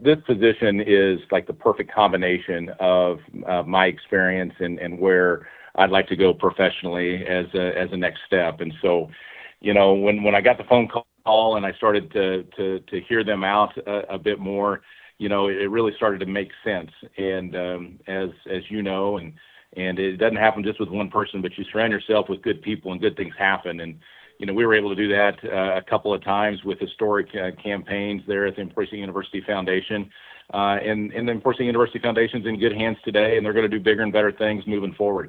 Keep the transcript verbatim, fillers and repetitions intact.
this position is like the perfect combination of uh, my experience and, and where I'd like to go professionally as a, as a next step. And so, you know, when, when I got the phone call and I started to, to, to hear them out a, a bit more, you know, it really started to make sense. And um, as, as you know, and, and it doesn't happen just with one person, but you surround yourself with good people and good things happen. And, you know, we were able to do that uh, a couple of times with historic uh, campaigns there at the Emporia State University Foundation. Uh, and, and the Emporia State University Foundation is in good hands today, and they're going to do bigger and better things moving forward.